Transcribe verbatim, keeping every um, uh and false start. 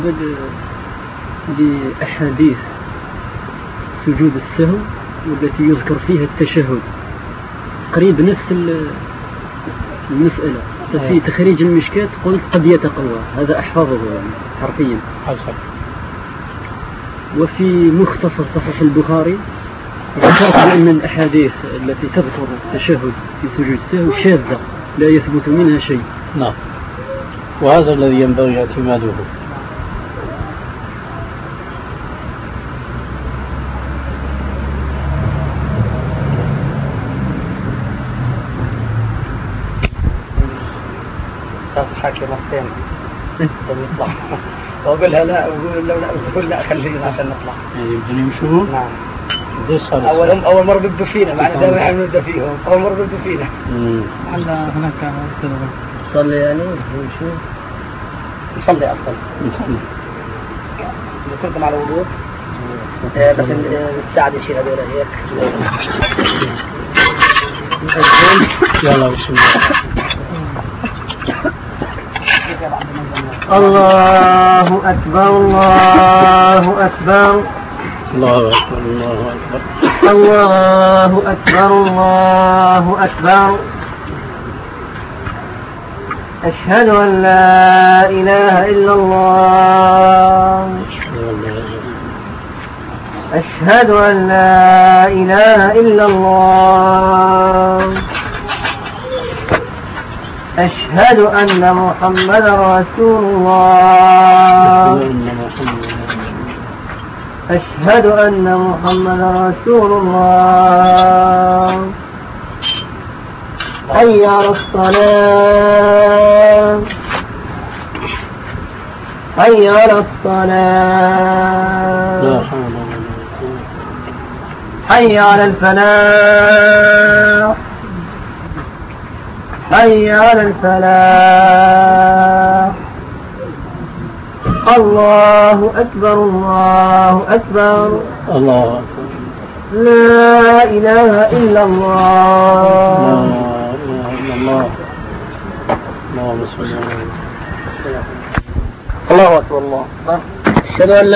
لأحاديث سجود السهو والتي يذكر فيها التشهد قريب نفس المسألة، ففي تخريج المشكات قلت قد يتقوى، هذا أحفظه يعني حرفيا. وفي مختصر صحيح البخاري ذكرت بأن الأحاديث التي تذكر التشهد في سجود السهو شاذة لا يثبت منها شيء. نعم، وهذا الذي ينبغي اعتماده. حاكي مرتين يطلع وأقولها لا وأقول لا وأقول لا خلينا عشان نطلع. يعني بدهم يمشوا؟ نعم. ليش صار؟ أول أول مرة بدوا فينا، مع دائما إحنا بنبدأ فيهم، أول مرة بدوا فينا. على هناك صلي يعني شو؟ نصلي أفضل. نصلي على الوضوء. بس نساعد الشيء هذول هيك. يلا بسم الله. الله أكبر الله أكبر الله أكبر الله أكبر الله أكبر. أشهد أن لا إله إلا الله أشهد أن لا إله إلا الله أشهد أن محمدا رسول الله أشهد أن محمدا رسول الله. حي على الصلاة حي على الصلاة حي على الفلاح حي على الفلاح. الله أكبر الله أكبر الله أكبر. لا إله إلا الله لا إله إلا الله. اللهم صل على الله أكبر الله. أشهد أن